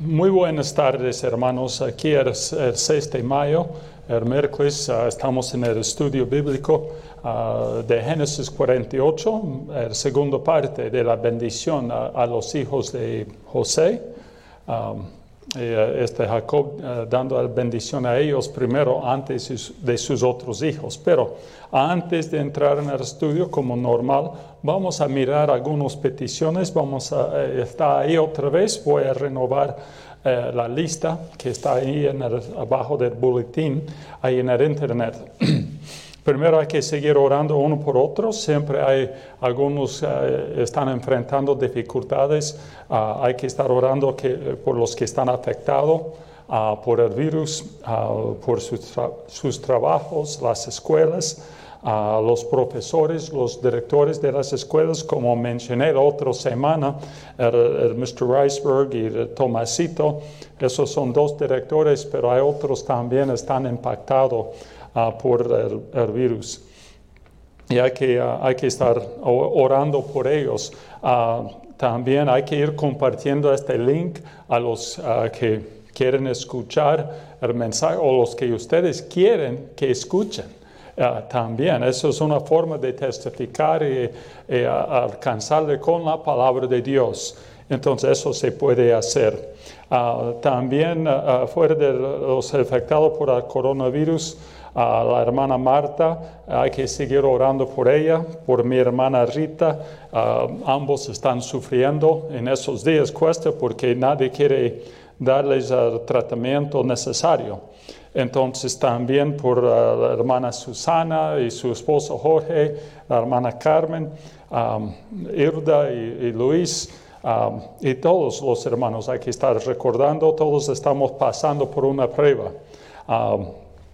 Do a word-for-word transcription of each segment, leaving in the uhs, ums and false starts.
Muy buenas tardes, hermanos. Aquí es el seis de mayo, el miércoles, uh, estamos en el estudio bíblico uh, de Génesis cuarenta y ocho, la segunda parte de la bendición a, a los hijos de José. Um, y, uh, este Jacob uh, dando la bendición a ellos primero antes de sus otros hijos. Pero antes de entrar en el estudio como normal, vamos a mirar algunas peticiones. Vamos a eh, está ahí otra vez. Voy a renovar eh, la lista que está ahí en el, abajo del boletín, ahí en el internet. Primero hay que seguir orando uno por otro. Siempre hay algunos que uh, están enfrentando dificultades. Uh, hay que estar orando que, por los que están afectados uh, por el virus, uh, por sus, tra sus trabajos, las escuelas, uh, los profesores, los directores de las escuelas. Como mencioné la otra semana, el, el mister Riceberg y el Tomasito, esos son dos directores, pero hay otros también que están impactados Uh, por el, el virus. Y hay que, uh, hay que estar orando por ellos. Uh, también hay que ir compartiendo este link a los uh, que quieren escuchar el mensaje o los que ustedes quieren que escuchen. Uh, también, eso es una forma de testificar y, y uh, alcanzarle con la palabra de Dios. Entonces eso se puede hacer. Uh, también uh, fuera de los afectados por el coronavirus, a la hermana Marta, hay que seguir orando por ella, por mi hermana Rita. Uh, ambos están sufriendo en esos días, cuesta porque nadie quiere darles el tratamiento necesario. Entonces también por uh, la hermana Susana y su esposo Jorge, la hermana Carmen, um, Irda y, y Luis, um, y todos los hermanos hay que estar recordando, todos estamos pasando por una prueba. Um,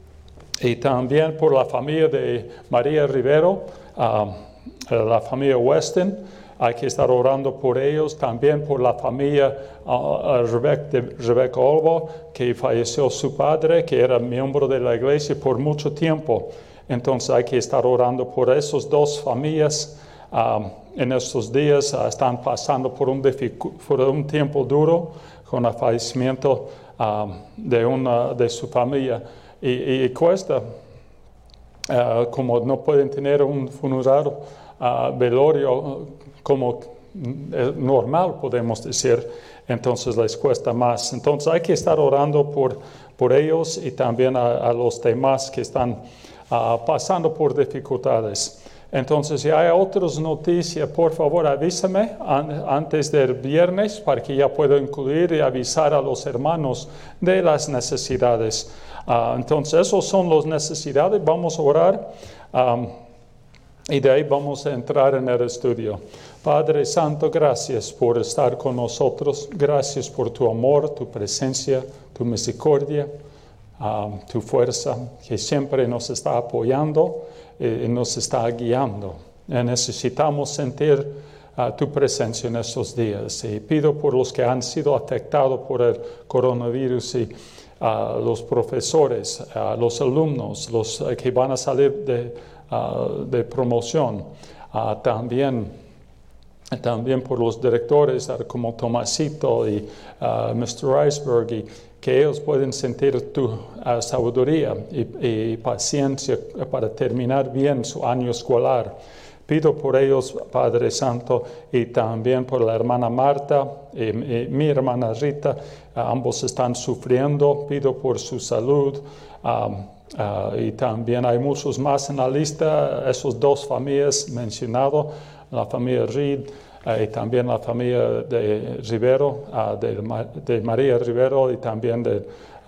Y también por la familia de María Rivero, uh, la familia Weston, hay que estar orando por ellos. También por la familia uh, Rebecca, de Rebecca Olvo, que falleció su padre, que era miembro de la iglesia por mucho tiempo. Entonces hay que estar orando por esas dos familias. Um, en estos días uh, están pasando por un, por un tiempo duro con el fallecimiento um, de, una, de su familia. Y, y cuesta, uh, como no pueden tener un funeral uh, velorio como uh, normal, podemos decir, entonces les cuesta más. Entonces hay que estar orando por, por ellos y también a, a los demás que están uh, pasando por dificultades. Entonces, si hay otras noticias, por favor avísame an antes del viernes para que ya pueda incluir y avisar a los hermanos de las necesidades. Uh, entonces, esas son las necesidades. Vamos a orar um, y de ahí vamos a entrar en el estudio. Padre Santo, gracias por estar con nosotros. Gracias por tu amor, tu presencia, tu misericordia, um, tu fuerza que siempre nos está apoyando y nos está guiando. Y necesitamos sentir uh, tu presencia en estos días. Y pido por los que han sido afectados por el coronavirus y uh, los profesores, uh, los alumnos, los uh, que van a salir de, uh, de promoción. Uh, también, también por los directores uh, como Tomasito y uh, mister Riceberg, y que ellos pueden sentir tu uh, sabiduría y, y paciencia para terminar bien su año escolar. Pido por ellos, Padre Santo, y también por la hermana Marta y, y mi hermana Rita. Uh, ambos están sufriendo. Pido por su salud. Um, uh, y también hay muchos más en la lista, esas dos familias mencionadas, la familia Reed, Uh, y también la familia de Rivero, uh, de, de María Rivero y también de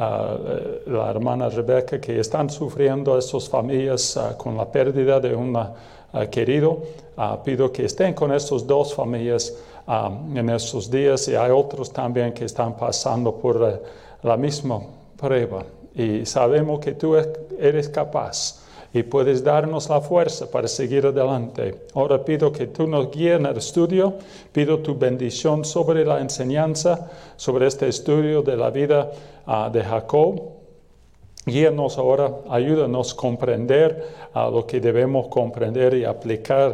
uh, la hermana Rebeca, que están sufriendo esas familias uh, con la pérdida de un uh, querido. Uh, pido que estén con estas dos familias um, en estos días, y hay otros también que están pasando por uh, la misma prueba. Y sabemos que tú eres capaz y puedes darnos la fuerza para seguir adelante. Ahora pido que tú nos guíes en el estudio. Pido tu bendición sobre la enseñanza, sobre este estudio de la vida uh, de Jacob. Guíanos ahora, ayúdanos a comprender uh, lo que debemos comprender y aplicar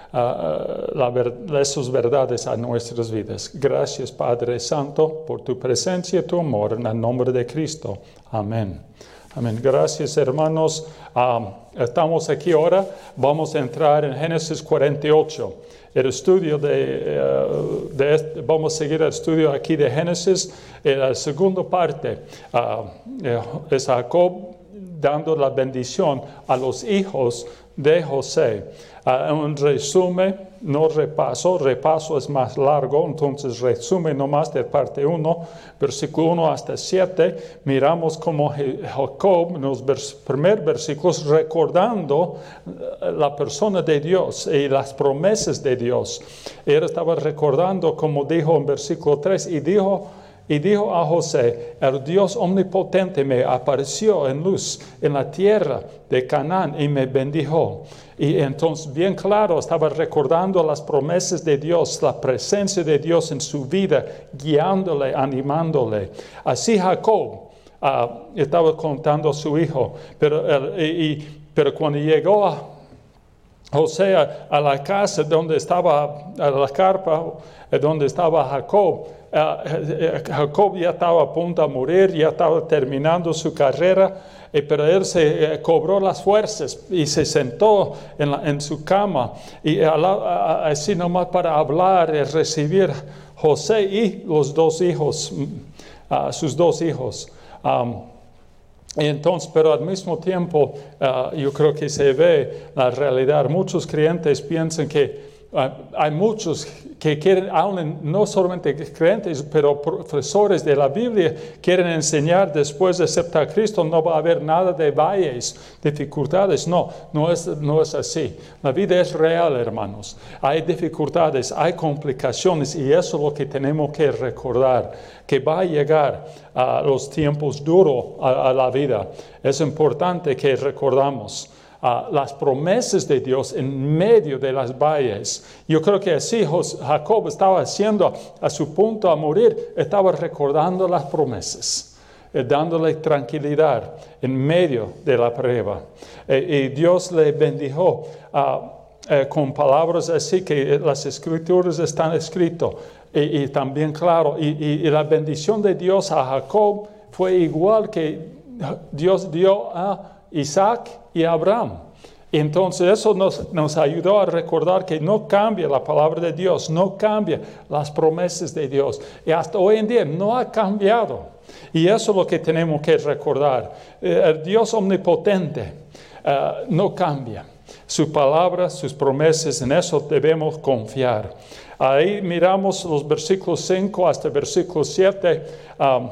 uh, la ver esas verdades a nuestras vidas. Gracias, Padre Santo, por tu presencia y tu amor, en el nombre de Cristo. Amén. Amén. Gracias, hermanos. Um, estamos aquí ahora. Vamos a entrar en Génesis cuarenta y ocho. El estudio de, uh, de este, vamos a seguir el estudio aquí de Génesis. En la segunda parte uh, es Jacob dando la bendición a los hijos de José. Uh, un resumen, no repaso, repaso es más largo, entonces resumen nomás de parte uno, versículo uno hasta siete, miramos como Jacob en los vers primeros versículos recordando la persona de Dios y las promesas de Dios. Él estaba recordando como dijo en versículo tres, y dijo, Y dijo a José, el Dios omnipotente me apareció en luz en la tierra de Canaán y me bendijo. Y entonces bien claro estaba recordando las promesas de Dios, la presencia de Dios en su vida, guiándole, animándole. Así Jacob uh, estaba contando a su hijo, pero, uh, y, y, pero cuando llegó a José a, a la casa donde estaba, a la carpa donde estaba Jacob, Uh, Jacob ya estaba a punto de morir, ya estaba terminando su carrera, eh, pero él se eh, cobró las fuerzas y se sentó en, la, en su cama, y a la, a, así nomás para hablar y recibir José y los dos hijos, uh, sus dos hijos. Um, Entonces, pero al mismo tiempo, uh, yo creo que se ve la realidad. Muchos creyentes piensan que Uh, hay muchos que quieren, aún no solamente creyentes, pero profesores de la Biblia, quieren enseñar después de aceptar a Cristo no va a haber nada de valles, dificultades. No, no es, no es así. La vida es real, hermanos. Hay dificultades, hay complicaciones y eso es lo que tenemos que recordar, que va a llegar a uh, los tiempos duros a, a la vida. Es importante que recordamos Uh, las promesas de Dios en medio de las valles. Yo creo que así Jacob estaba haciendo a su punto a morir, estaba recordando las promesas, eh, dándole tranquilidad en medio de la prueba. Eh, y Dios le bendijo uh, eh, con palabras así que las escrituras están escritas. Y, y también claro, y, y, y la bendición de Dios a Jacob fue igual que Dios dio a Isaac y Abraham. Entonces eso nos, nos ayudó a recordar que no cambia la palabra de Dios, no cambia las promesas de Dios. Y hasta hoy en día no ha cambiado. Y eso es lo que tenemos que recordar. El Dios omnipotente uh, no cambia. Su palabra, sus promesas, en eso debemos confiar. Ahí miramos los versículos cinco hasta el versículo siete. Um,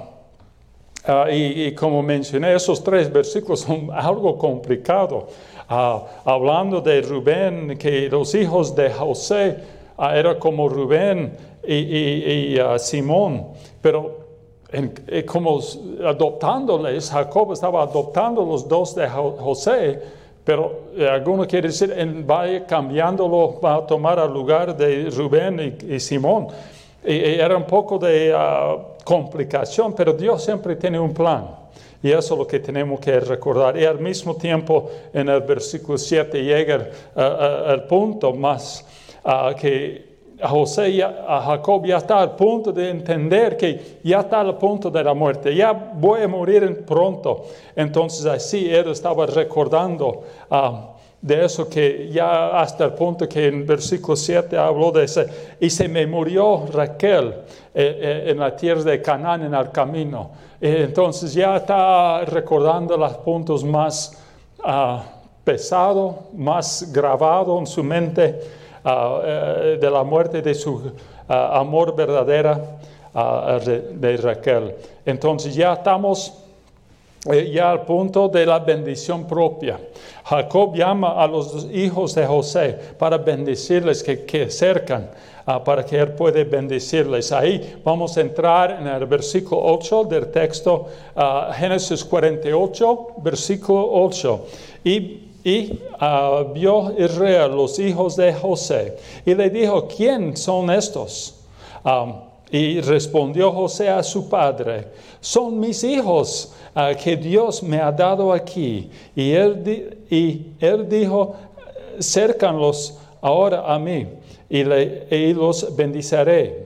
Uh, y, y como mencioné, esos tres versículos son algo complicado. Uh, hablando de Rubén, que los hijos de José uh, eran como Rubén y, y, y uh, Simón, pero en, en, como adoptándoles, Jacob estaba adoptando los dos de José, pero eh, alguno quiere decir, en, vaya cambiándolo, va a tomar el lugar de Rubén y, y Simón. Y, y era un poco de uh, complicación, pero Dios siempre tiene un plan. Y eso es lo que tenemos que recordar. Y al mismo tiempo, en el versículo siete llega uh, uh, el punto más uh, que José, ya, uh, Jacob ya está al punto de entender que ya está al punto de la muerte. Ya voy a morir pronto. Entonces así él estaba recordando Uh, de eso que ya hasta el punto que en versículo siete habló de ese, y se me murió Raquel eh, eh, en la tierra de Canaán en el camino. Eh, entonces ya está recordando los puntos más uh, pesados, más grabados en su mente uh, eh, de la muerte de su uh, amor verdadera uh, de Raquel. Entonces ya estamos Eh, ya al punto de la bendición propia. Jacob llama a los hijos de José para bendecirles, que, que acercan, uh, para que él pueda bendecirles. Ahí vamos a entrar en el versículo ocho del texto, uh, Génesis cuarenta y ocho, versículo ocho. Y Y uh, vio Israel los hijos de José y le dijo, ¿quién son estos? Um, Y respondió José a su padre: son mis hijos uh, que Dios me ha dado aquí. Y él, di- y él dijo: cércanlos ahora a mí, y, le, y los bendiciré.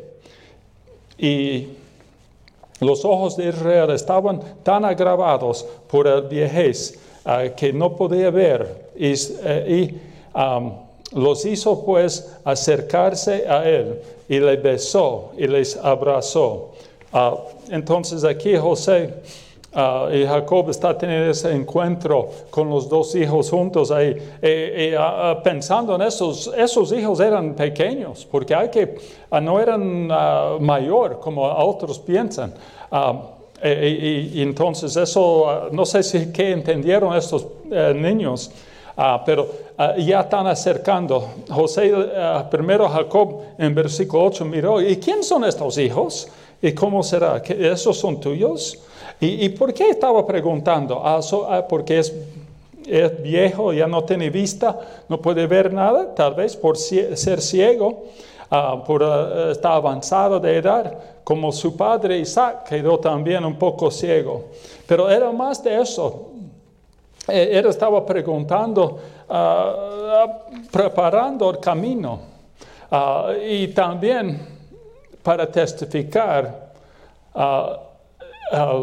Y los ojos de Israel estaban tan agravados por el viejez uh, que no podía ver. Y, uh, y um, los hizo pues acercarse a él, y le besó y les abrazó. Uh, entonces aquí José uh, y Jacob están teniendo ese encuentro con los dos hijos juntos ahí. Y, y, uh, pensando en esos, esos hijos eran pequeños, porque hay que, uh, no eran uh, mayor como otros piensan. Uh, y, y, y entonces eso, uh, no sé si qué entendieron estos uh, niños. Uh, pero uh, ya están acercando. José, uh, primero Jacob en versículo ocho miró: ¿y quién son estos hijos? ¿Y cómo será? ¿Que esos son tuyos? ¿Y, y por qué estaba preguntando? Ah, so, ah, porque es, es viejo, ya no tiene vista, no puede ver nada, tal vez por cie- ser ciego, uh, por uh, estar avanzado de edad, como su padre Isaac quedó también un poco ciego. Pero era más de eso. Él estaba preguntando, uh, preparando el camino, uh, y también para testificar uh, uh,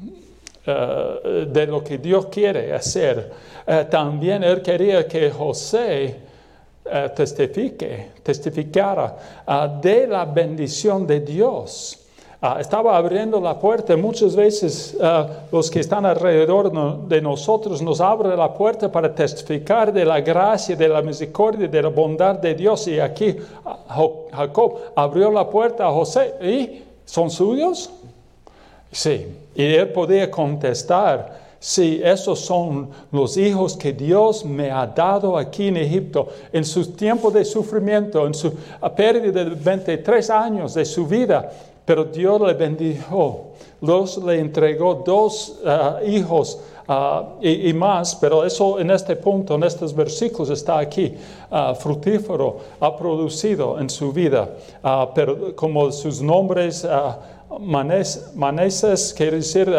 uh, de lo que Dios quiere hacer. Uh, también él quería que José uh, testifique, testificara uh, de la bendición de Dios. Uh, estaba abriendo la puerta. Muchas veces uh, los que están alrededor no, de nosotros nos abren la puerta para testificar de la gracia, de la misericordia, de la bondad de Dios. Y aquí uh, Jacob abrió la puerta a José. ¿Y son suyos? Sí. Y él podía contestar: sí, esos son los hijos que Dios me ha dado aquí en Egipto. En su tiempo de sufrimiento, en su pérdida de veintitrés años de su vida. Pero Dios le bendijo, Dios le entregó dos uh, hijos uh, y, y más, pero eso en este punto, en estos versículos está aquí, uh, fructífero, ha producido en su vida, uh, pero como sus nombres, uh, Manes, Maneses, quiere decir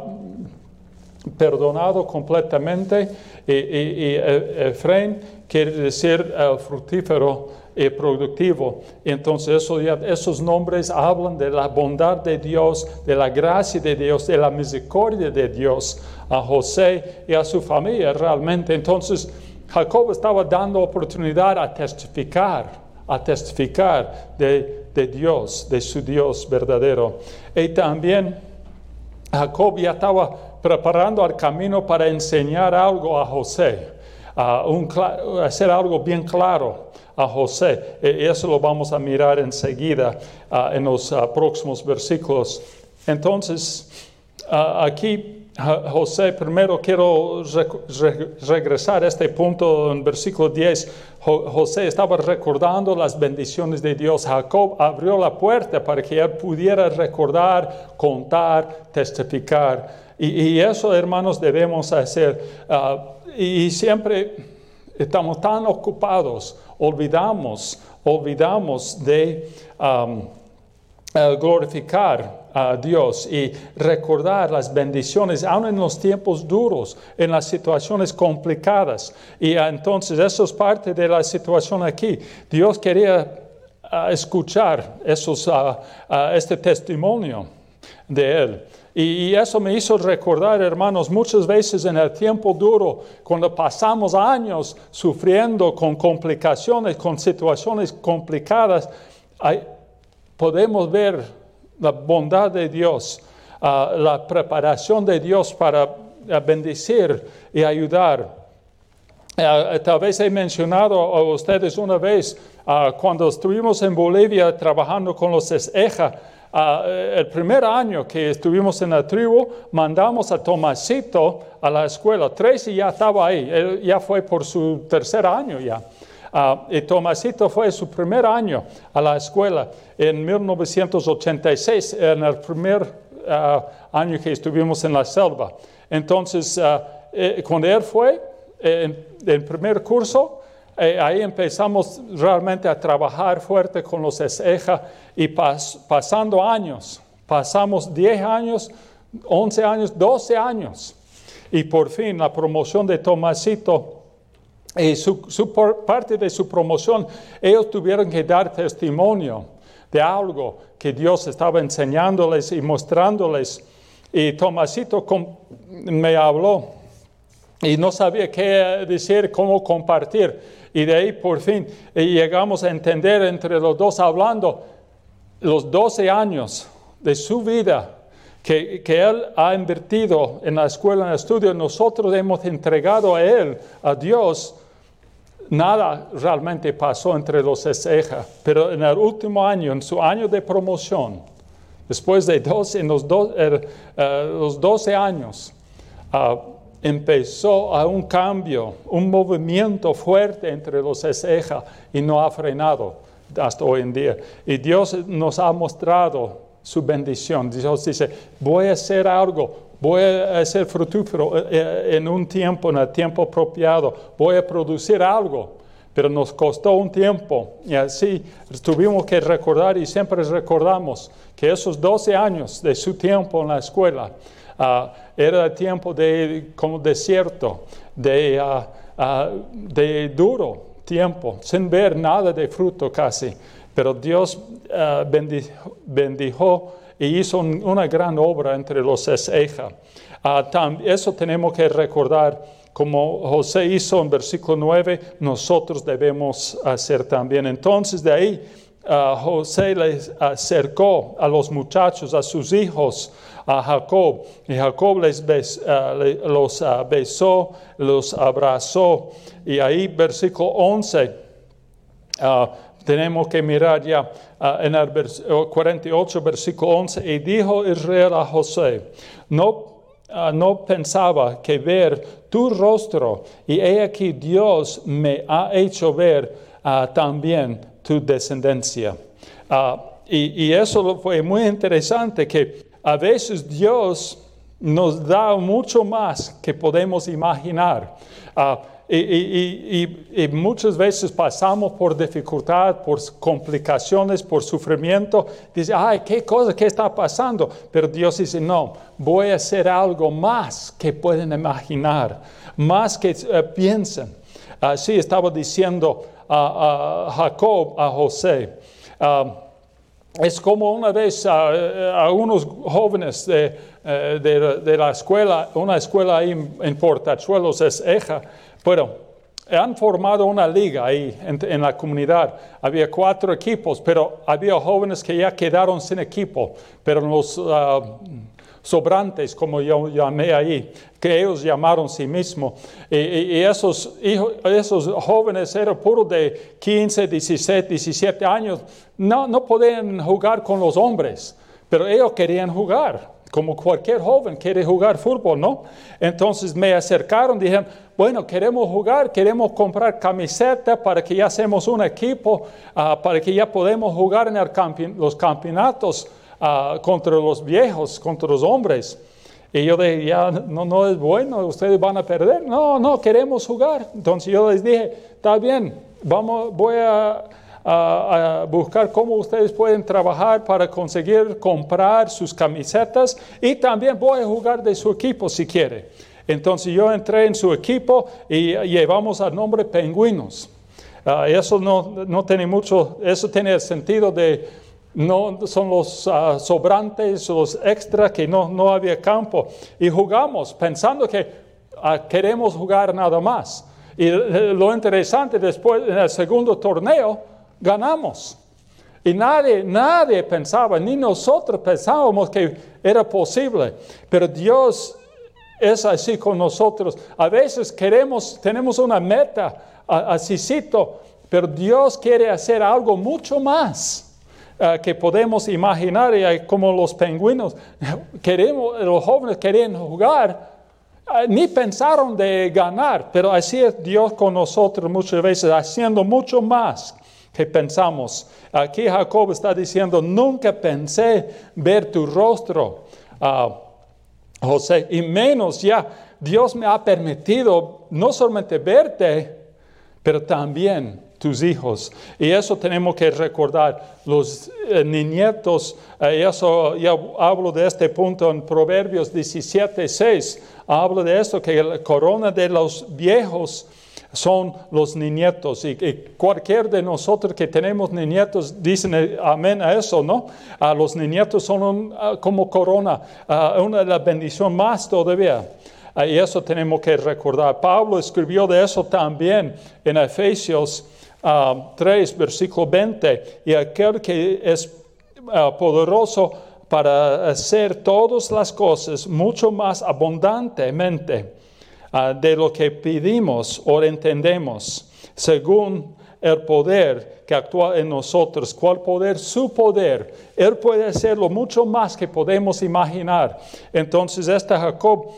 uh, perdonado completamente, y, y, y Efraín quiere decir uh, fructífero y productivo. Entonces eso ya, esos nombres hablan de la bondad de Dios, de la gracia de Dios, de la misericordia de Dios a José y a su familia realmente. Entonces Jacob estaba dando oportunidad a testificar, a testificar de, de Dios, de su Dios verdadero. Y también Jacob ya estaba preparando el camino para enseñar algo a José, uh, un, hacer algo bien claro a José. Y eso lo vamos a mirar enseguida uh, en los uh, próximos versículos. Entonces, uh, aquí uh, José, primero quiero re re regresar a este punto en versículo diez. Jo José estaba recordando las bendiciones de Dios. Jacob abrió la puerta para que él pudiera recordar, contar, testificar. Y, y eso, hermanos, debemos hacer. Uh, y, y siempre estamos tan ocupados, olvidamos, olvidamos de um, uh, glorificar a Dios y recordar las bendiciones, aun en los tiempos duros, en las situaciones complicadas. Y uh, entonces eso es parte de la situación aquí. Dios quería uh, escuchar esos, uh, uh, este testimonio de Él. Y eso me hizo recordar, hermanos, muchas veces en el tiempo duro, cuando pasamos años sufriendo con complicaciones, con situaciones complicadas, hay, podemos ver la bondad de Dios, uh, la preparación de Dios para uh, bendecir y ayudar. Uh, tal vez he mencionado a ustedes una vez, uh, cuando estuvimos en Bolivia trabajando con los Eja. Uh, el primer año que estuvimos en la tribu, mandamos a Tomasito a la escuela. Tracy ya estaba ahí, él ya fue por su tercer año ya. Uh, y Tomasito fue su primer año a la escuela en mil novecientos ochenta y seis, en el primer uh, año que estuvimos en la selva. Entonces, uh, eh, cuando él fue, eh, en el primer curso, eh, ahí empezamos realmente a trabajar fuerte con los ESEJA y pas, pasando años, pasamos diez años, once años, doce años. Y por fin la promoción de Tomasito, y su, su parte de su promoción, ellos tuvieron que dar testimonio de algo que Dios estaba enseñándoles y mostrándoles. Y Tomasito com, me habló y no sabía qué decir, cómo compartir. Y de ahí por fin llegamos a entender entre los dos, hablando los doce años de su vida que, que él ha invertido en la escuela, en el estudio. Nosotros hemos entregado a él, a Dios. Nada realmente pasó entre los ESEJA, pero en el último año, en su año de promoción, después de doce, en los, do, er, uh, los doce años, uh, empezó a un cambio, un movimiento fuerte entre los ESEJA y no ha frenado hasta hoy en día. Y Dios nos ha mostrado su bendición. Dios dice, voy a hacer algo. Voy a ser fructífero en un tiempo, en el tiempo apropiado. Voy a producir algo, pero nos costó un tiempo. Y así tuvimos que recordar y siempre recordamos que esos doce años de su tiempo en la escuela uh, era el tiempo de como desierto, de, uh, uh, de duro tiempo, sin ver nada de fruto casi. Pero Dios uh, bendijo, bendijo y hizo un, una gran obra entre los ESEJA. Uh, tam, eso tenemos que recordar, como José hizo en versículo nueve, nosotros debemos hacer también. Entonces de ahí uh, José les acercó a los muchachos, a sus hijos, a Jacob, y Jacob les bes, uh, le, los uh, besó, los abrazó. Y ahí versículo once, uh, tenemos que mirar ya uh, en el vers- cuarenta y ocho, versículo once. Y dijo Israel a José, no, uh, no pensaba que ver tu rostro, y he aquí Dios me ha hecho ver uh, también tu descendencia. Uh, y, y eso fue muy interesante, que a veces Dios nos da mucho más que podemos imaginar. Uh, Y, y, y, y muchas veces pasamos por dificultad, por complicaciones, por sufrimiento. Dice, ay, qué cosa, qué está pasando. Pero Dios dice, no, voy a hacer algo más que pueden imaginar, más que uh, piensen. Así uh, estaba diciendo a uh, uh, Jacob a José. Uh, es como una vez a uh, uh, unos jóvenes de, uh, de, de la escuela, una escuela ahí en, en Portachuelos, es ESEJA. Bueno, han formado una liga ahí en, en la comunidad. Había cuatro equipos, pero había jóvenes que ya quedaron sin equipo. Pero los uh, sobrantes, como yo llamé ahí, que ellos llamaron sí mismos. Y, y, y esos, hijos, esos jóvenes eran puros de quince, diecisiete, diecisiete años. No, no podían jugar con los hombres, pero ellos querían jugar. Como cualquier joven quiere jugar fútbol, ¿no? Entonces me acercaron, dijeron, bueno, queremos jugar, queremos comprar camiseta para que ya hacemos un equipo, uh, para que ya podemos jugar en el campi- los campeonatos uh, contra los viejos, contra los hombres. Y yo dije, ya no, no es bueno, ustedes van a perder. No, no, queremos jugar. Entonces yo les dije, está bien, vamos, voy a... A, a buscar cómo ustedes pueden trabajar para conseguir comprar sus camisetas, y también voy a jugar de su equipo si quiere. Entonces yo entré en su equipo y llevamos al nombre Pingüinos. Uh, eso no, no tiene mucho, eso tiene el sentido de, no son los uh, sobrantes, los extras, que no, no había campo. Y jugamos pensando que uh, queremos jugar nada más. Y uh, lo interesante, después en el segundo torneo, ganamos. Y nadie, nadie pensaba, ni nosotros pensábamos que era posible. Pero Dios es así con nosotros. A veces queremos, tenemos una meta, así cito, pero Dios quiere hacer algo mucho más uh, que podemos imaginar. Y como los pingüinos, queremos, los jóvenes querían jugar, uh, ni pensaron de ganar, pero así es Dios con nosotros muchas veces, haciendo mucho más que pensamos. Aquí Jacob está diciendo, nunca pensé ver tu rostro, uh, José, y menos ya Dios me ha permitido no solamente verte, pero también tus hijos. Y eso tenemos que recordar. Los eh, nietos, eh, eso ya hablo de este punto en Proverbios diecisiete, seis. Hablo de esto, que la corona de los viejos son los nietos. Y, y cualquier de nosotros que tenemos nietos dicen eh, amén a eso, ¿no? Uh, los nietos son un, uh, como corona, uh, una de las bendiciones más todavía. Uh, y eso tenemos que recordar. Pablo escribió de eso también en Efesios Uh, tres, versículo veinte, y aquel que es uh, poderoso para hacer todas las cosas mucho más abundantemente uh, de lo que pedimos o entendemos, según el poder que actúa en nosotros. ¿Cuál poder? Su poder. Él puede hacerlo mucho más que podemos imaginar. Entonces, este Jacob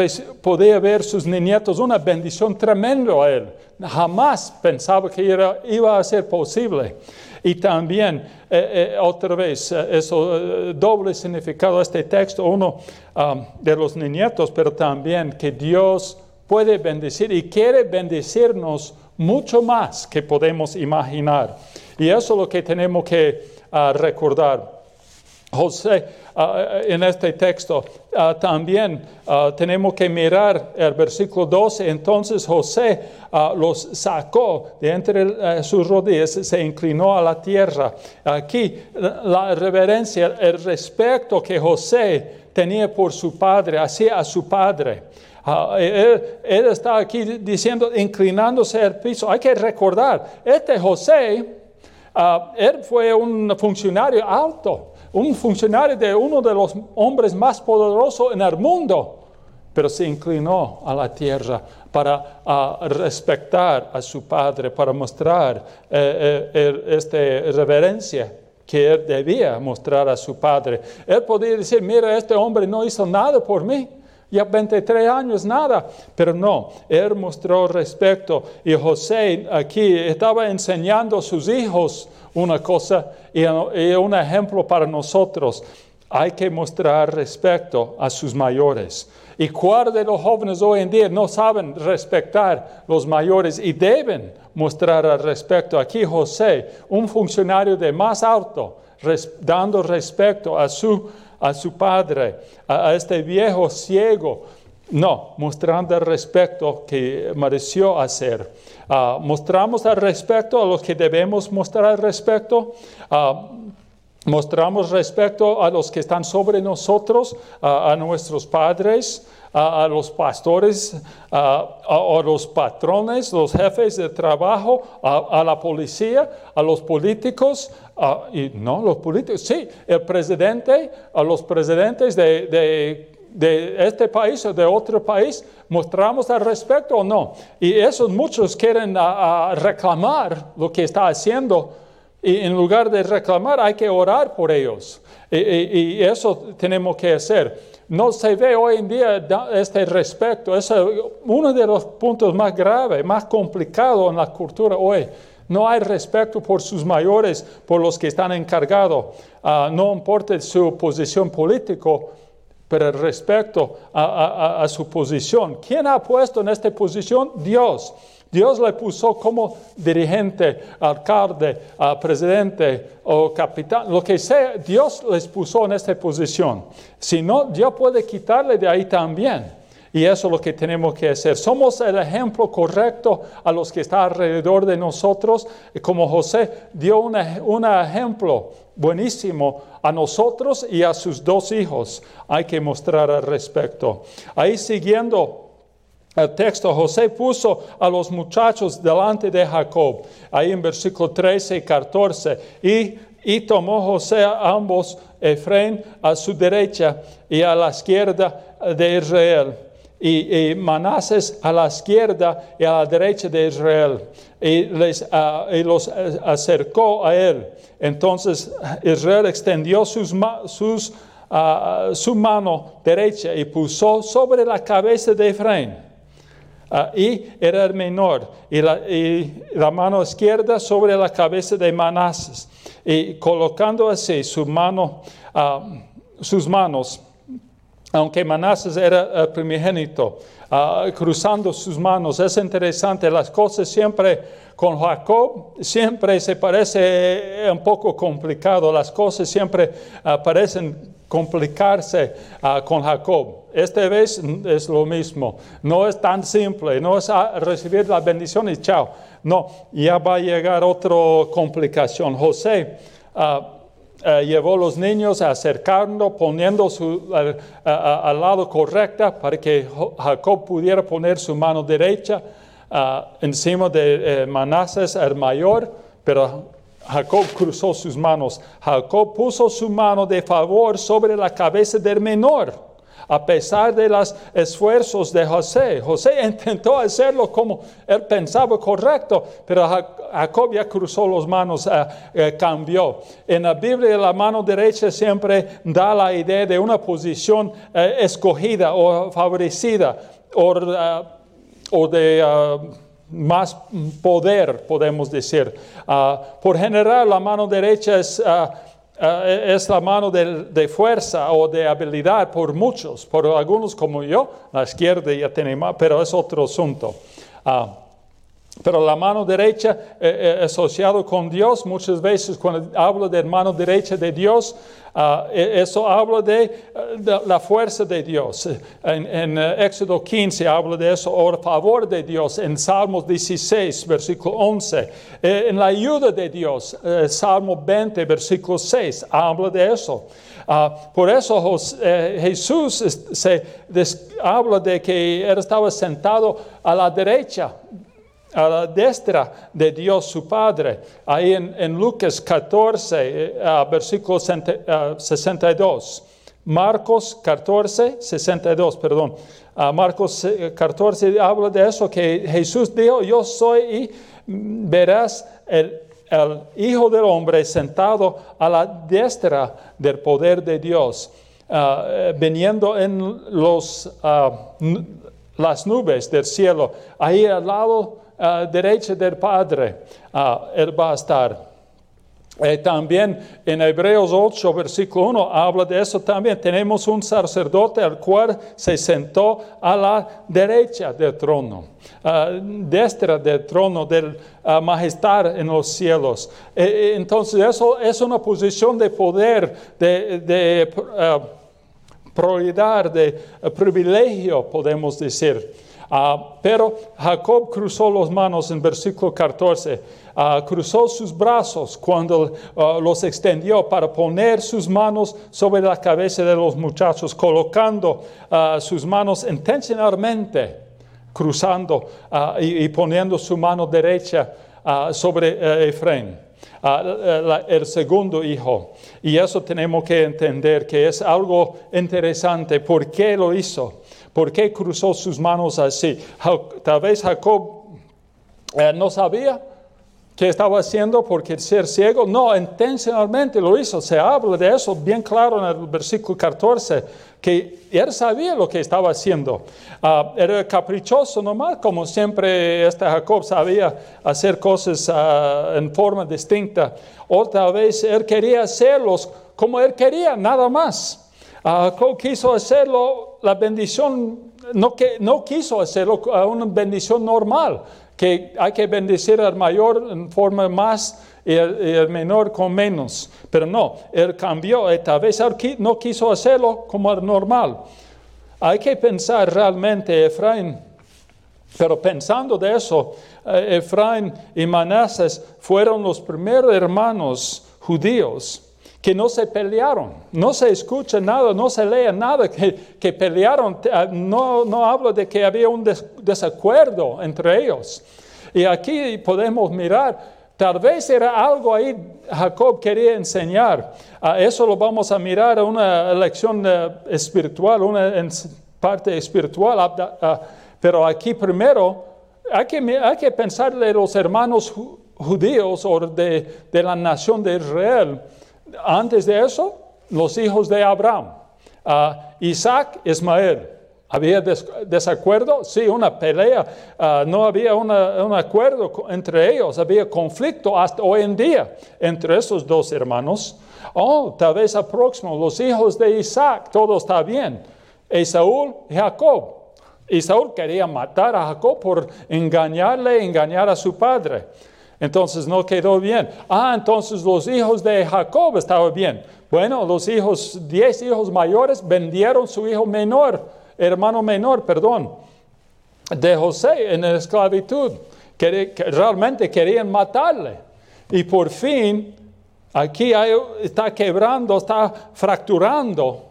podía ver sus nietos una bendición tremenda a él. Jamás pensaba que era, iba a ser posible. Y también, eh, eh, otra vez, eh, eso, eh, doble significado de este texto, uno um, de los nietos, pero también que Dios puede bendecir y quiere bendecirnos mucho más que podemos imaginar. Y eso es lo que tenemos que uh, recordar. José, uh, en este texto, uh, también uh, tenemos que mirar el versículo doce. Entonces José uh, los sacó de entre uh, sus rodillas, se inclinó a la tierra. Aquí la reverencia, el respeto que José tenía por su padre, hacia a su padre. Uh, él, él está aquí diciendo, inclinándose al piso. Hay que recordar, este José, uh, él fue un funcionario alto. Un funcionario de uno de los hombres más poderosos en el mundo, pero se inclinó a la tierra para uh, respetar a su padre, para mostrar eh, eh, esta reverencia que él debía mostrar a su padre. Él podía decir, mira, este hombre no hizo nada por mí. Ya veintitrés años, nada. Pero no, él mostró respeto. Y José aquí estaba enseñando a sus hijos una cosa y, y un ejemplo para nosotros. Hay que mostrar respeto a sus mayores. ¿Y cuál de los jóvenes hoy en día no saben respetar los mayores y deben mostrar el respeto? Aquí José, un funcionario de más alto, res, dando respeto a su a su padre, a, a este viejo ciego, no, mostrando el respeto que mereció hacer. Uh, mostramos el respeto a los que debemos mostrar el respeto. Uh, mostramos respeto a los que están sobre nosotros, uh, a nuestros padres, uh, a los pastores, uh, a, a los patrones, los jefes de trabajo, a, a la policía, a los políticos. Uh, y no, los políticos, sí, el presidente, a los presidentes de, de, de este país o de otro país, ¿mostramos el respeto o no? Y esos muchos quieren uh, uh, reclamar lo que está haciendo, y en lugar de reclamar hay que orar por ellos. Y, y, y eso tenemos que hacer. No se ve hoy en día este respeto. Es uno de los puntos más graves, más complicados en la cultura hoy. No hay respeto por sus mayores, por los que están encargados. Uh, no importa su posición política, pero el respeto a, a, a su posición. ¿Quién ha puesto en esta posición? Dios. Dios le puso como dirigente, alcalde, uh, presidente o capitán, lo que sea. Dios les puso en esta posición. Si no, Dios puede quitarle de ahí también. Y eso es lo que tenemos que hacer. Somos el ejemplo correcto a los que están alrededor de nosotros. Como José dio un ejemplo buenísimo a nosotros y a sus dos hijos. Hay que mostrar al respecto. Ahí siguiendo el texto, José puso a los muchachos delante de Jacob. Ahí en versículo trece y catorce. Y, y tomó José a ambos, Efraín a su derecha y a la izquierda de Israel. Y, y Manasés a la izquierda y a la derecha de Israel. Y, les, uh, y los acercó a él. Entonces Israel extendió sus, sus, uh, su mano derecha y puso sobre la cabeza de Efraín. Uh, y era el menor. Y la, y la mano izquierda sobre la cabeza de Manasés. Y colocando así su mano, uh, sus manos aunque Manasés era uh, primogénito, uh, cruzando sus manos. Es interesante, las cosas siempre con Jacob, siempre se parece un poco complicado. Las cosas siempre uh, parecen complicarse uh, con Jacob. Esta vez es lo mismo. No es tan simple, no es a recibir la bendición y chao. No, ya va a llegar otra complicación. José uh, Uh, llevó a los niños a acercarlo, poniendo su, uh, uh, uh, al lado correcto para que Jacob pudiera poner su mano derecha uh, encima de uh, Manasés, el mayor, pero Jacob cruzó sus manos. Jacob puso su mano de favor sobre la cabeza del menor. A pesar de los esfuerzos de José, José intentó hacerlo como él pensaba correcto, pero Jacob ya cruzó las manos, uh, uh, cambió. En la Biblia la mano derecha siempre da la idea de una posición uh, escogida o favorecida o, uh, o de uh, más poder, podemos decir. Uh, por general la mano derecha es... Uh, Uh, es la mano de, de fuerza o de habilidad por muchos, por algunos como yo, la izquierda ya tiene más, pero es otro asunto. Uh, pero la mano derecha eh, eh, asociado con Dios, muchas veces cuando hablo de mano derecha de Dios, uh, eso habla de, de la fuerza de Dios. En, en uh, Éxodo quince habla de eso, o a favor de Dios. En Salmos dieciséis, versículo once. Eh, en la ayuda de Dios, eh, Salmo veinte, versículo seis, habla de eso. Uh, por eso José, eh, Jesús se des, habla de que él estaba sentado a la derecha, a la destra de Dios su Padre. Ahí en, en Lucas catorce, uh, versículo sesenta y dos. Marcos catorce, sesenta y dos, perdón. Uh, Marcos catorce habla de eso, que Jesús dijo, yo soy y verás el, el Hijo del Hombre sentado a la destra del poder de Dios, uh, viniendo en los, uh, las nubes del cielo, ahí al lado Uh, derecha del Padre, uh, Él va a estar. Eh, también en Hebreos ocho, versículo uno, habla de eso también. Tenemos un sacerdote al cual se sentó a la derecha del trono, uh, destra del trono del uh, majestad en los cielos. Eh, entonces eso es una posición de poder, de... de uh, prioridad, de uh, privilegio, podemos decir. Uh, pero Jacob cruzó las manos en versículo catorce, uh, cruzó sus brazos cuando uh, los extendió para poner sus manos sobre la cabeza de los muchachos, colocando uh, sus manos intencionalmente, cruzando uh, y, y poniendo su mano derecha uh, sobre uh, Efraín. Uh, la, el segundo hijo. Y eso tenemos que entender que es algo interesante. ¿Por qué lo hizo? ¿Por qué cruzó sus manos así? Tal vez Jacob eh, no sabía qué estaba haciendo porque ser ciego. No, intencionalmente lo hizo. Se habla de eso bien claro en el versículo catorce, que él sabía lo que estaba haciendo. Uh, era caprichoso nomás, como siempre este Jacob sabía hacer cosas uh, en forma distinta. O tal vez él quería hacerlos como él quería, nada más. Uh, Jacob quiso hacerlo, la bendición, no, que, no quiso hacerlo uh, una bendición normal, que hay que bendecir al mayor en forma más y el, y el menor con menos. Pero no, él cambió, y tal vez él no quiso hacerlo como el normal. Hay que pensar realmente, Efraín, pero pensando de eso, eh, Efraín y Manasés fueron los primeros hermanos judíos que no se pelearon, no se escucha nada, no se lee nada, que, que pelearon, no, no habla de que había un des, desacuerdo entre ellos. Y aquí podemos mirar, tal vez era algo ahí Jacob quería enseñar. Uh, eso lo vamos a mirar en una lección uh, espiritual, una en parte espiritual, uh, uh, pero aquí primero hay que, hay que pensar de los hermanos ju, judíos o de, de la nación de Israel. Antes de eso, los hijos de Abraham, uh, Isaac, Ismael. ¿Había des desacuerdo? Sí, una pelea. Uh, no había una, un acuerdo entre ellos. Había conflicto hasta hoy en día entre esos dos hermanos. Oh, tal vez al próximo, los hijos de Isaac, todo está bien. Esaú y Jacob. Esaú quería matar a Jacob por engañarle, engañar a su padre. Entonces no quedó bien. Ah, entonces los hijos de Jacob estaban bien. Bueno, los hijos, diez hijos mayores vendieron su hijo menor, hermano menor, perdón, de José en la esclavitud. Que, que realmente querían matarle. Y por fin, aquí hay, está quebrando, está fracturando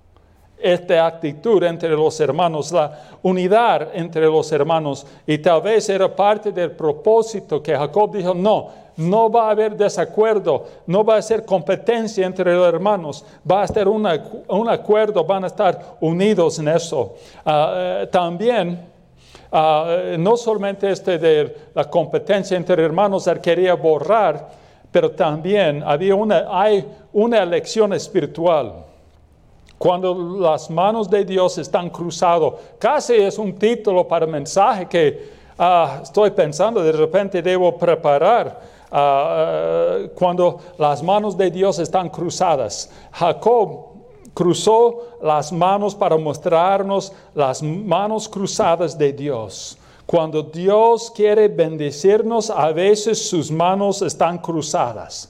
esta actitud entre los hermanos, la unidad entre los hermanos. Y tal vez era parte del propósito que Jacob dijo, no, no va a haber desacuerdo, no va a ser competencia entre los hermanos, va a ser una, un acuerdo, van a estar unidos en eso. Uh, también, uh, no solamente este de la competencia entre hermanos, él quería borrar, pero también había una, hay una elección espiritual. Cuando las manos de Dios están cruzadas, casi es un título para mensaje que uh, estoy pensando, de repente debo preparar. Uh, uh, cuando las manos de Dios están cruzadas. Jacob cruzó las manos para mostrarnos las manos cruzadas de Dios. Cuando Dios quiere bendecirnos, a veces sus manos están cruzadas.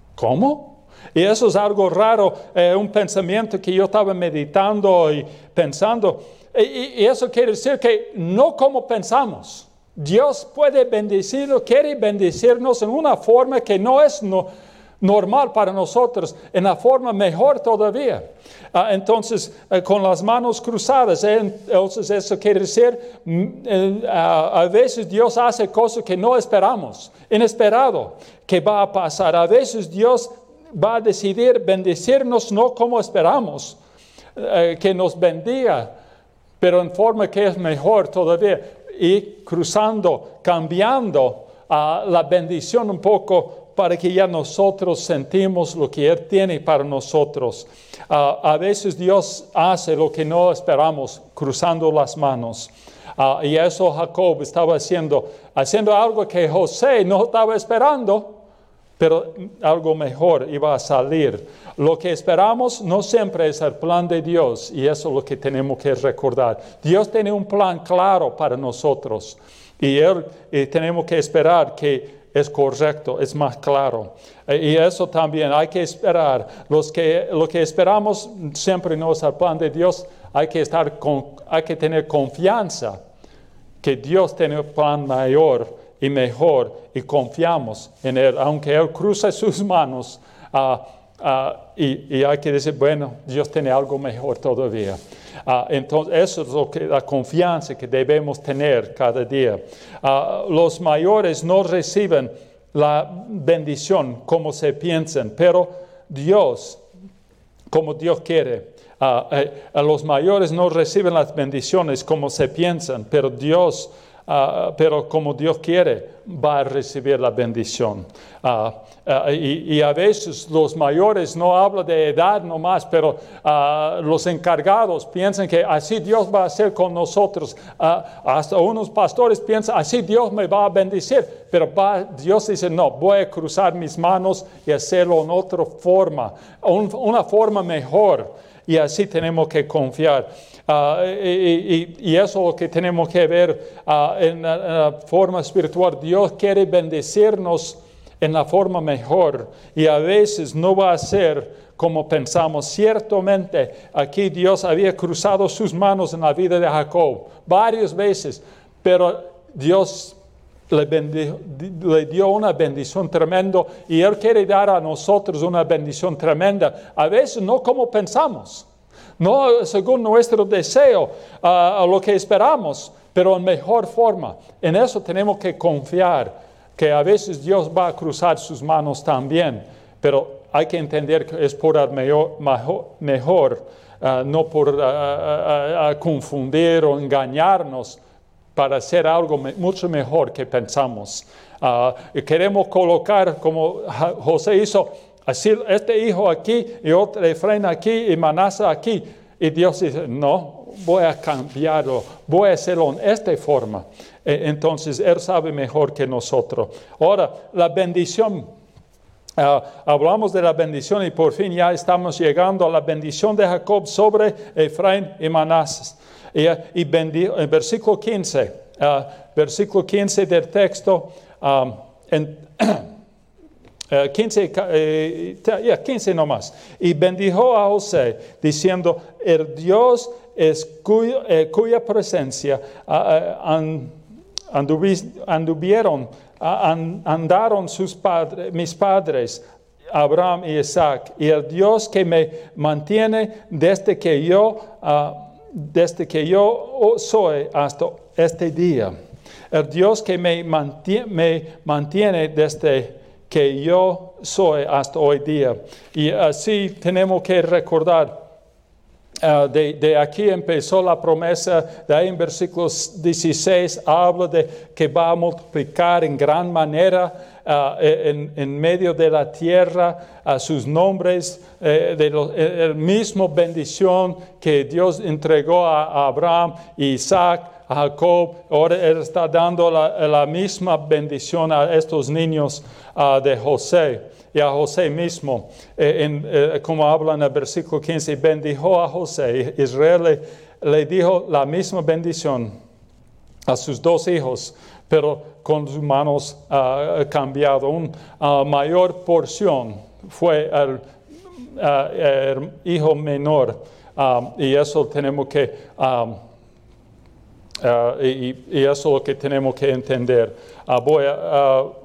¿Cómo? Y eso es algo raro, eh, un pensamiento que yo estaba meditando y pensando. Y, y eso quiere decir que no como pensamos. Dios puede bendecirnos, quiere bendecirnos en una forma que no es no, normal para nosotros, en la forma mejor todavía. Uh, entonces, uh, con las manos cruzadas, eh, entonces eso quiere decir, uh, a veces Dios hace cosas que no esperamos, inesperado, que va a pasar. A veces Dios va a decidir bendecirnos no como esperamos, uh, que nos bendiga, pero en forma que es mejor todavía. Y cruzando, cambiando uh, la bendición un poco para que ya nosotros sentimos lo que Él tiene para nosotros. Uh, a veces Dios hace lo que no esperamos, cruzando las manos. Uh, y eso Jacob estaba haciendo, haciendo algo que José no estaba esperando, pero algo mejor iba a salir. Lo que esperamos no siempre es el plan de Dios, y eso es lo que tenemos que recordar. Dios tiene un plan claro para nosotros, y, él, y tenemos que esperar que es correcto, es más claro. Y eso también hay que esperar. Los que, lo que esperamos siempre no es el plan de Dios. Hay que, estar con, hay que tener confianza que Dios tiene un plan mayor y mejor, y confiamos en Él, aunque Él cruce sus manos, uh, uh, y, y hay que decir, bueno, Dios tiene algo mejor todavía. Uh, entonces, eso es lo que, la confianza que debemos tener cada día. Uh, los mayores no reciben la bendición como se piensan, pero Dios, como Dios quiere. Uh, eh, los mayores no reciben las bendiciones como se piensan, pero Dios Uh, pero como Dios quiere, va a recibir la bendición. Uh, uh, y, y a veces los mayores no hablan de edad nomás, pero uh, los encargados piensan que así Dios va a hacer con nosotros. Uh, hasta unos pastores piensan, así Dios me va a bendecir. Pero va, Dios dice, no, voy a cruzar mis manos y hacerlo en otra forma, un, una forma mejor. Y así tenemos que confiar. Uh, y, y, y eso es lo que tenemos que ver uh, en, la, en la forma espiritual. Dios quiere bendecirnos en la forma mejor. Y a veces no va a ser como pensamos. Ciertamente, aquí Dios había cruzado sus manos en la vida de Jacob varias veces. Pero Dios le, bendijo, le dio una bendición tremenda. Y Él quiere dar a nosotros una bendición tremenda. A veces no como pensamos. No según nuestro deseo, uh, lo que esperamos, pero en mejor forma. En eso tenemos que confiar, que a veces Dios va a cruzar sus manos también, pero hay que entender que es por el mejor, mejor, mejor uh, no por uh, uh, uh, confundir o engañarnos para hacer algo me, mucho mejor que pensamos. Uh, y queremos colocar, como José hizo, así este hijo aquí y otro Efraín aquí y Manasés aquí. Y Dios dice, no, voy a cambiarlo, voy a hacerlo en esta forma. Entonces, Él sabe mejor que nosotros. Ahora, la bendición Uh, hablamos de la bendición y por fin ya estamos llegando a la bendición de Jacob sobre Efraín y Manasés. Y, y bendijo, en versículo quince, uh, versículo quince del texto, um, en, uh, quince, uh, yeah, quince nomás. Y bendijo a José, diciendo, el Dios es cuyo, eh, cuya presencia uh, uh, anduvi, anduvieron, andaron sus padres, mis padres, Abraham y Isaac, y el Dios que me mantiene desde que yo, uh, desde que yo soy hasta este día. El Dios que me mantiene, me mantiene desde que yo soy hasta hoy día. Y así tenemos que recordar. Uh, de, de aquí empezó la promesa, de ahí en versículos dieciséis habla de que va a multiplicar en gran manera uh, en, en medio de la tierra a uh, sus nombres, eh, de lo, el mismo bendición que Dios entregó a, a Abraham, Isaac, a Jacob. Ahora Él está dando la, la misma bendición a estos niños uh, de José. Y a José mismo, eh, en, eh, como habla en el versículo quince, bendijo a José. Israel le, le dijo la misma bendición a sus dos hijos, pero con sus manos uh, cambiado. Una uh, mayor porción fue el, uh, el hijo menor, um, y eso tenemos que um, uh, y, y eso es lo que tenemos que entender. Uh, voy a uh,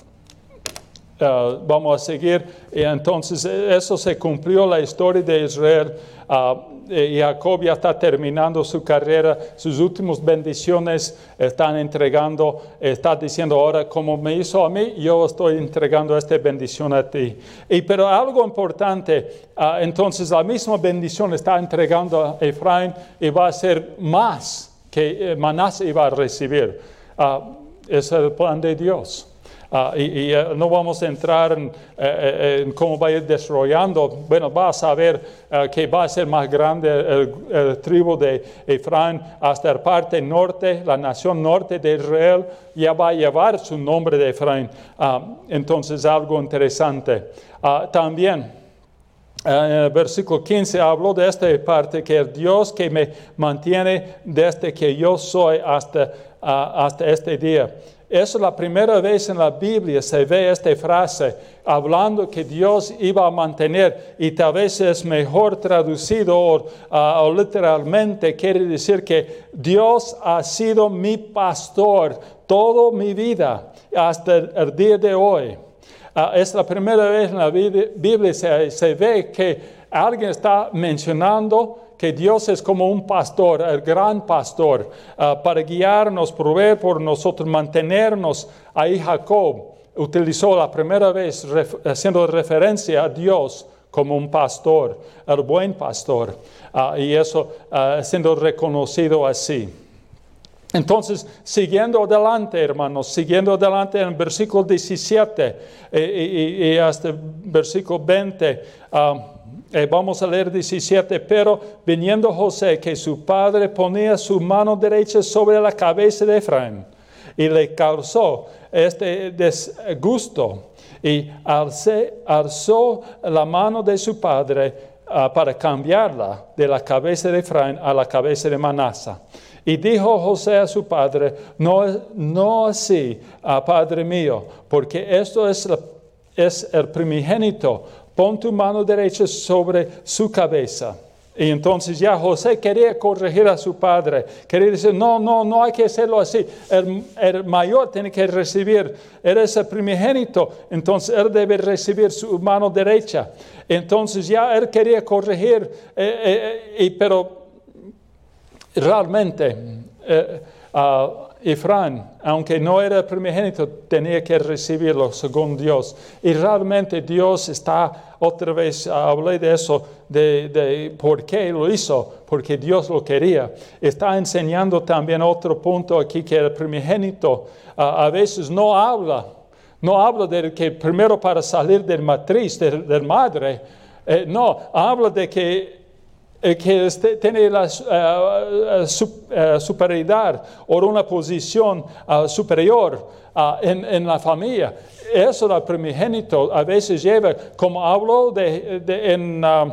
Uh, vamos a seguir, y entonces eso se cumplió la historia de Israel, uh, y Jacob ya está terminando su carrera, sus últimas bendiciones están entregando, está diciendo ahora como me hizo a mí, yo estoy entregando esta bendición a ti. Y pero algo importante, uh, entonces la misma bendición está entregando a Efraín y va a ser más que Manasés iba a recibir. Uh, es el plan de Dios. Uh, y, y uh, no vamos a entrar en, eh, en cómo va a ir desarrollando. Bueno, va a saber uh, que va a ser más grande el, el tribu de Efraín hasta la parte norte, la nación norte de Israel, ya va a llevar su nombre de Efraín. Uh, entonces, algo interesante. Uh, también, uh, en el versículo quince habló de esta parte, que el Dios que me mantiene desde que yo soy hasta, uh, hasta este día. Es la primera vez en la Biblia se ve esta frase hablando que Dios iba a mantener, y tal vez es mejor traducido o, uh, o literalmente quiere decir que Dios ha sido mi pastor toda mi vida hasta el, el día de hoy. Uh, es la primera vez en la Biblia se, se ve que alguien está mencionando que Dios es como un pastor, el gran pastor, uh, para guiarnos, proveer por nosotros, mantenernos. Ahí Jacob utilizó la primera vez ref, haciendo referencia a Dios como un pastor, el buen pastor, uh, y eso uh, siendo reconocido así. Entonces, siguiendo adelante, hermanos, siguiendo adelante en el versículo diecisiete y, y, y hasta el versículo veinte, uh, Eh, vamos a leer diecisiete. Pero viniendo José, que su padre ponía su mano derecha sobre la cabeza de Efraín, y le causó este disgusto, y alce, alzó la mano de su padre uh, para cambiarla de la cabeza de Efraín a la cabeza de Manasés. Y dijo José a su padre, no, no así, uh, padre mío, porque esto es, la, es el primogénito. Pon tu mano derecha sobre su cabeza. Y entonces ya José quería corregir a su padre. Quería decir, no, no, no hay que hacerlo así. El, el mayor tiene que recibir. Él es el primogénito. Entonces él debe recibir su mano derecha. Entonces ya él quería corregir. Eh, eh, eh, pero realmente eh, uh, Efraín, aunque no era el primogénito, tenía que recibirlo según Dios. Y realmente Dios está, otra vez uh, hablé de eso, de, de por qué lo hizo, porque Dios lo quería. Está enseñando también otro punto aquí, que el primogénito uh, a veces no habla, no habla de que primero para salir del matriz, del, del madre, eh, no, habla de que eh, que este, tiene la uh, uh, su, uh, superioridad o una posición uh, superior uh, en, en la familia. Eso el primogénito a veces lleva, como hablo de, de, en, uh,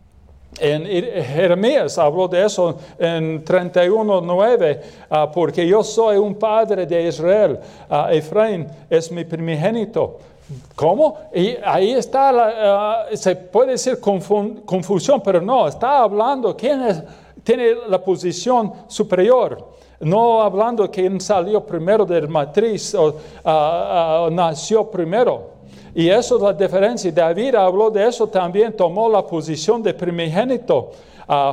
en Jeremías, hablo de eso en treinta y uno nueve, uh, porque yo soy un padre de Israel, uh, Efraín es mi primogénito. ¿Cómo? Y ahí está, la, uh, se puede decir confun, confusión, pero no, está hablando quién es, tiene la posición superior. No hablando quién salió primero de la matriz o uh, uh, nació primero. Y eso es la diferencia. David habló de eso también, tomó la posición de primogénito. Uh, uh,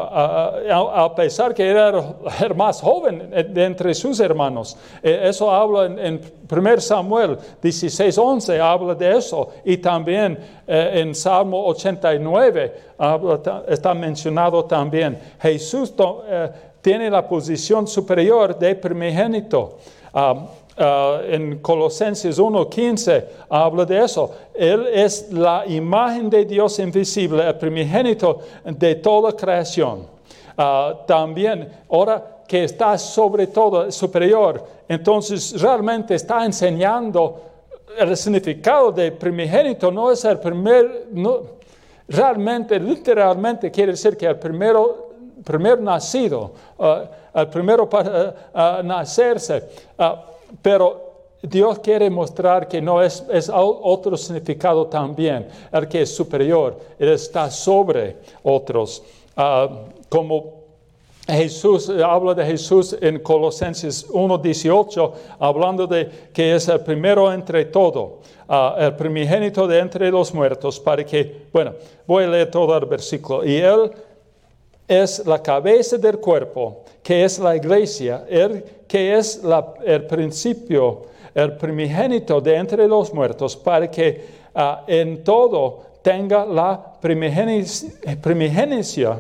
uh, a pesar que era el más joven de entre sus hermanos. Eso habla en, en primero Samuel dieciséis once, habla de eso. Y también eh, en Salmo ochenta y nueve habla, está mencionado también. Jesús to, eh, tiene la posición superior de primogénito. Um, Uh, en Colosenses uno quince habla de eso. Él es la imagen de Dios invisible, el primogénito de toda creación. Uh, también, ahora que está sobre todo superior, entonces realmente está enseñando el significado de primogénito. No es el primer, no, realmente, literalmente quiere decir que el primero, primer nacido, uh, el primero para uh, nacerse. Uh, Pero Dios quiere mostrar que no es, es otro significado también, el que es superior, Él está sobre otros. Uh, como Jesús, habla de Jesús en Colosenses uno dieciocho, hablando de que es el primero entre todo, uh, el primogénito de entre los muertos, para que, bueno, voy a leer todo el versículo. Y Él es la cabeza del cuerpo, que es la iglesia, Él que es la, el principio, el primogénito de entre los muertos, para que uh, en todo tenga la primogenicia,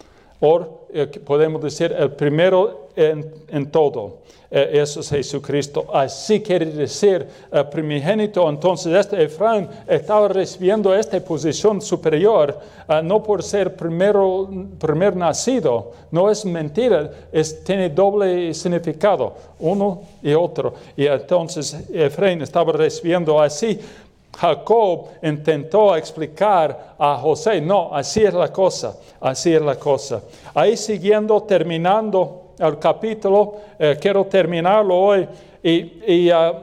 o eh, podemos decir el primero en, en todo. Eh, eso es Jesucristo. Así quiere decir el primogénito. Entonces este Efraín estaba recibiendo esta posición superior, uh, no por ser primero, primer nacido. No es mentira, es, tiene doble significado, uno y otro. Y entonces Efraín estaba recibiendo así. Jacob intentó explicar a José, no, así es la cosa, así es la cosa. Ahí siguiendo, terminando el capítulo, eh, quiero terminarlo hoy, y, y uh,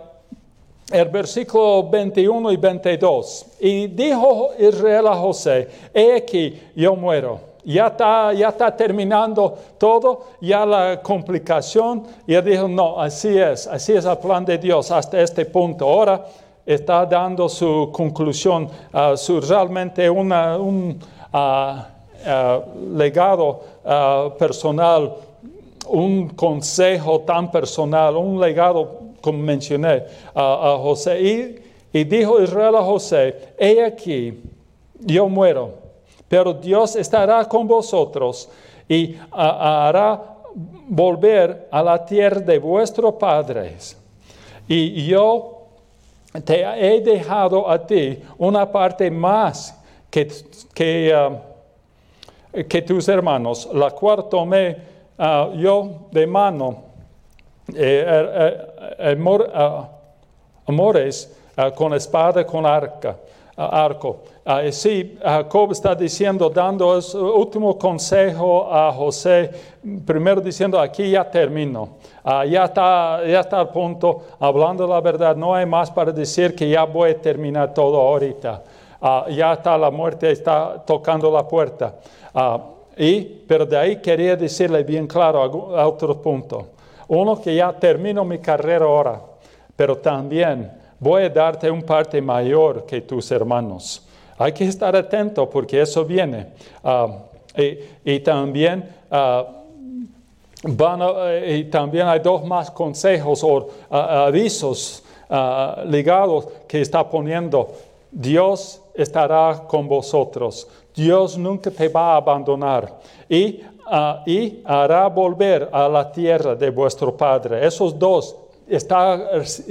el versículo veintiuno y veintidós. Y dijo Israel a José, he aquí, yo muero. Ya está, ya está terminando todo, ya la complicación. Y él dijo, no, así es, así es el plan de Dios hasta este punto. Ahora está dando su conclusión, uh, su realmente una, un uh, uh, legado uh, personal, un consejo tan personal, un legado, como mencioné, uh, a José. Y, y dijo Israel a José, he aquí, yo muero, pero Dios estará con vosotros y uh, hará volver a la tierra de vuestros padres. Y yo te he dejado a ti una parte más que, que, uh, que tus hermanos, la cual tomé uh, yo de mano, eh, eh, eh, amor, uh, amores uh, con espada, con arca, uh, arco. Uh, sí, Jacob está diciendo, dando su último consejo a José, primero diciendo, aquí ya termino. Uh, ya está, ya está al punto, hablando la verdad, no hay más para decir que ya voy a terminar todo ahorita. Uh, ya está, la muerte está tocando la puerta. Uh, y, pero de ahí quería decirle bien claro a, a otro punto. Uno, que ya termino mi carrera ahora, pero también voy a darte un parte mayor que tus hermanos. Hay que estar atento porque eso viene. Uh, y, y también... Uh, Van a, y también hay dos más consejos o uh, avisos uh, ligados que está poniendo. Dios estará con vosotros. Dios nunca te va a abandonar. Y, uh, y hará volver a la tierra de vuestro Padre. Esos dos está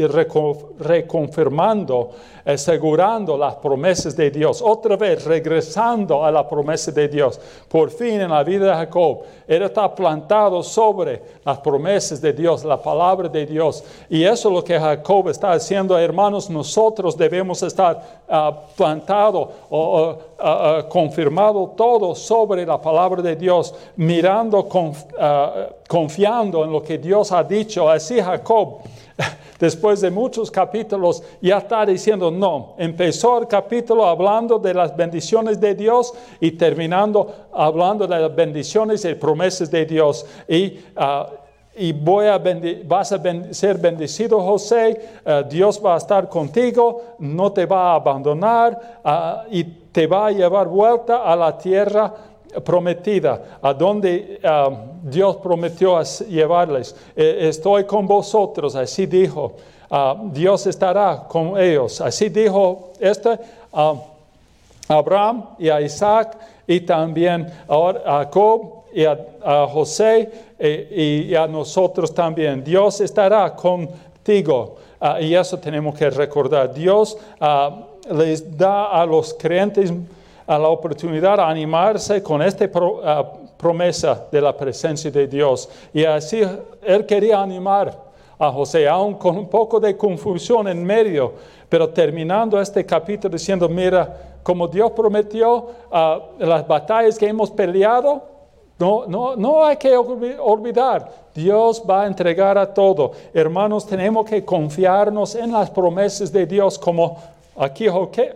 reconfirmando, asegurando las promesas de Dios, otra vez regresando a la promesa de Dios. Por fin en la vida de Jacob, él está plantado sobre las promesas de Dios, la palabra de Dios. Y eso es lo que Jacob está haciendo, hermanos. Nosotros debemos estar uh, plantados o uh, uh, uh, confirmado todo sobre la palabra de Dios, mirando, conf, uh, confiando en lo que Dios ha dicho. Así Jacob, después de muchos capítulos, ya está diciendo no. Empezó el capítulo hablando de las bendiciones de Dios y terminando hablando de las bendiciones y promesas de Dios. Y, uh, y voy a bendi- vas a ben- ser bendecido, José. Uh, Dios va a estar contigo, no te va a abandonar uh, y te va a llevar vuelta a la tierra prometida, a donde uh, Dios prometió llevarles. Eh, estoy con vosotros, así dijo. Uh, Dios estará con ellos. Así dijo este a uh, Abraham y a Isaac y también a Jacob y a, a José eh, y a nosotros también. Dios estará contigo. Uh, y eso tenemos que recordar. Dios uh, les da a los creyentes a la oportunidad de animarse con esta pro, uh, promesa de la presencia de Dios. Y así él quería animar a José, aún con un poco de confusión en medio, pero terminando este capítulo diciendo, mira, como Dios prometió, uh, las batallas que hemos peleado, no, no, no hay que olvidar. Dios va a entregar a todo. Hermanos, tenemos que confiarnos en las promesas de Dios como aquí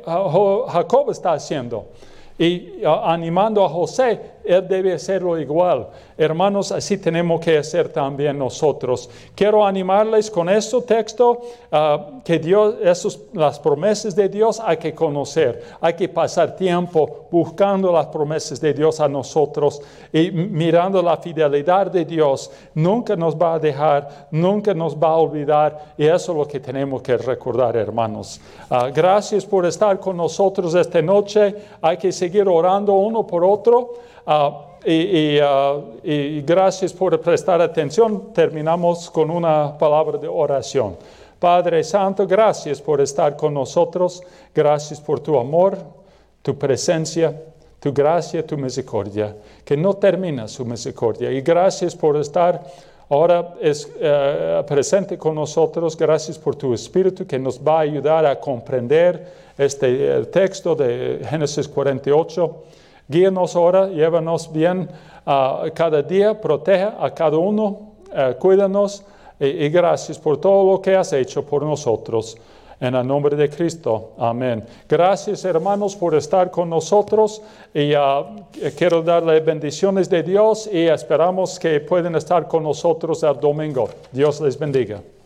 Jacob está haciendo. Y uh, animando a José, él debe hacerlo igual. Hermanos, así tenemos que hacer también nosotros. Quiero animarles con este texto, uh, que Dios, esos, las promesas de Dios hay que conocer. Hay que pasar tiempo buscando las promesas de Dios a nosotros y mirando la fidelidad de Dios. Nunca nos va a dejar, nunca nos va a olvidar. Y eso es lo que tenemos que recordar, hermanos. Uh, gracias por estar con nosotros esta noche. Hay que seguir orando uno por otro. Uh, y, y, uh, y gracias por prestar atención. Terminamos con una palabra de oración. Padre Santo, gracias por estar con nosotros. Gracias por tu amor, tu presencia, tu gracia, tu misericordia, que no termina su misericordia. Y gracias por estar ahora es, uh, presente con nosotros. Gracias por tu Espíritu que nos va a ayudar a comprender este el texto de Génesis cuarenta y ocho. Guíanos ahora, llévanos bien uh, cada día, protege a cada uno, uh, cuídanos y, y gracias por todo lo que has hecho por nosotros. En el nombre de Cristo. Amén. Gracias, hermanos, por estar con nosotros. Y uh, quiero darle bendiciones de Dios y esperamos que puedan estar con nosotros el domingo. Dios les bendiga.